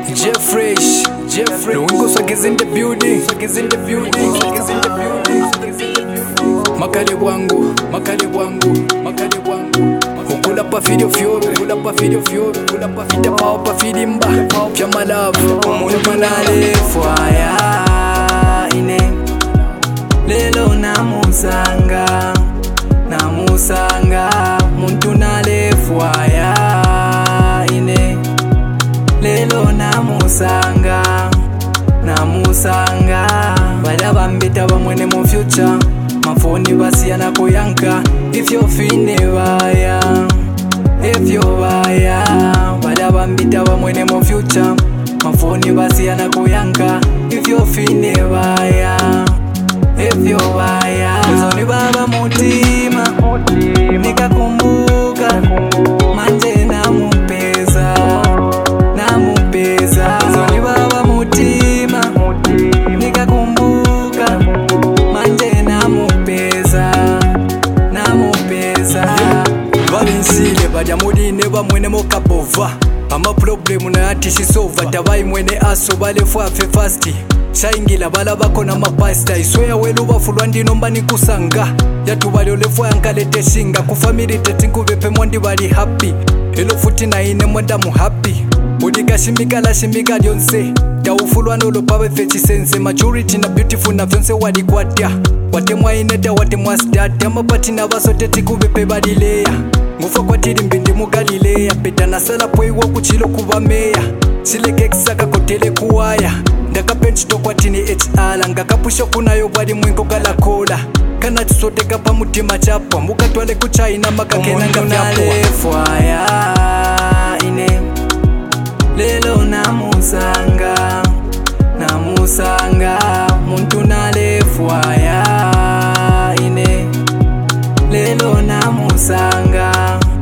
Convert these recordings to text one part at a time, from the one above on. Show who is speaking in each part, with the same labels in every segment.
Speaker 1: Jeffrey, the windows is in the building, Makale wangu, ukula pa video fyo, ukula pa vita pa filimba, pya malavu, umuntu manale fwaya ine. Lelo namusanga, muntu nale fwaya ine. Lelo namusanga, bala bambita bamwene mu future. Mafoni basiyana kuyanka, if you fine baya, bala bambita bamwene mu future. Mafoni basiyana kuyanka, if you fine baya, Zoni baba mutima, nikakumbuka, manje namupeza. Zoni baba mutima, nikakumbuka, manje namupeza. Valinsile baja mudine bamwene mokabova. Ama problemu na ati sisova, tabai mwene aso bale fwafe fasti. Shaingila bala bako na mapasta, iswea welu bafulwa ndinomba nikusanga. Yatu bali olefwa yankalete shinga, kufamili tetinku bepe mwandi bali happy. Elo futi na ine mwanda mu happy. Udika shimika lyonse, taufulwa nolo pawe fechi sense. Majority na beautiful na vyonse wadi kwatia. Watemwa ineta watemwa start, ama pati na baso tetiku bepe bali leya. Ngufa kwa tiri mbindi mu Galilea, peta na sala poiwa kuchilo kubameya. Sileke kisaka kotele kuwaya, ndaka pench tokwa tini HR. Ngakapusho kunayo bwadi mwingo galakola, kana chisote kapa mutima chapwa. Muka tuwale kuchaina makakena nga vyapwa. Ine lelo namusanga, muntu nale fwaya ine. Lelo namusanga,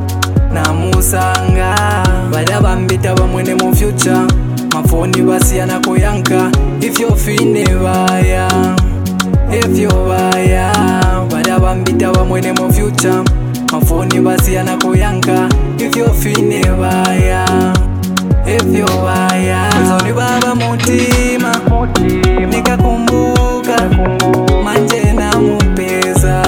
Speaker 1: bala bambita bamwene mu future. Mafoni basiyana kuyanka, if you fine baya, bala bambita bamwene mu future. Mafoni basiyana kuyanka, if you fine baya, Zoni baba mutima, nikakumbuka, manje namupeza.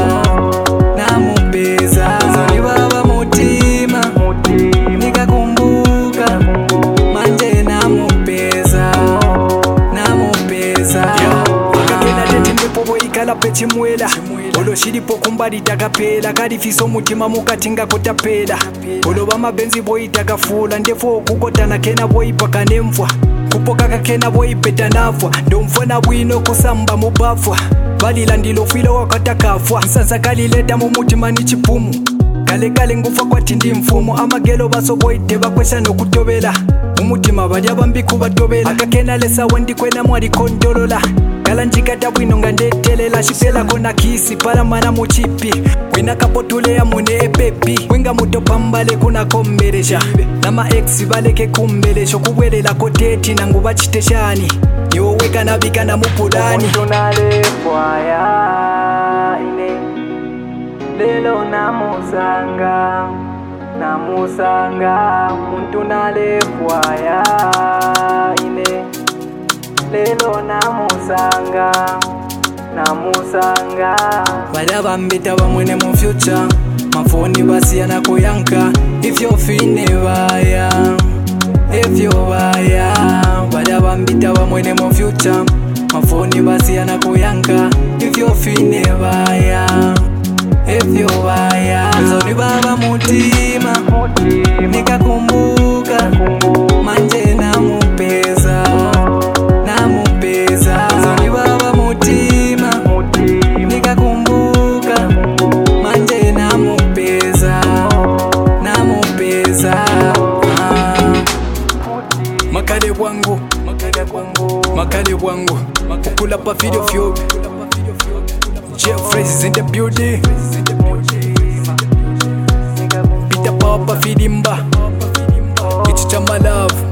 Speaker 1: Zoni baba mutima, nikakumbuka, manje namupeza. Akakena tete ndipo boikala pechi mwela. Olo shiripo kumbali takapela, kalifiso mutima mukatinga kotapela. Olo bama benzi boyi takafula, ndefo kukotana kena boyi paka nemfwa. Kupoka kakena boyi peta nafwa, ndomfona bwino kusamba mubafwa. Balila ndilo filo wakatakafwa, nsansa kalileta mumutima ni chipumu. Kale ngufa kwa tindi mfumo, amagelo baso boyi teba kwesha no kutobela. Umutima baja bambi kubatobela, akakena lesa wandi kwena mwari kondolola. Kala njikata bwino nga ndetelela, shipela kona kisi pala mana muchipi. Wina kapotule ya mune epepi, winga muto pambale kuna komberesha. Nama ex baleke kumbelesho, kubwelela koteti na nguba chiteshani. Niwoweka nabika na mupulani. Muntu nale fwaya ine. Lelo namusanga, muntu nale fwaya ine. Lelo namusanga, bala bambita bamwene mu future. Mafoni basiyana kuyanka, if you fine baya, bala bambita bamwene mu future. Mafoni basiyana kuyanka, if you fine baya, Zoni baba mutima, nikakumbuka, manje namupeza. Zoni baba mutima, nikakumbuka, manje namupeza. Makale wangu, ukula pa video fyo. Jeffrey is in the building. Pita pa filimba, it's my love.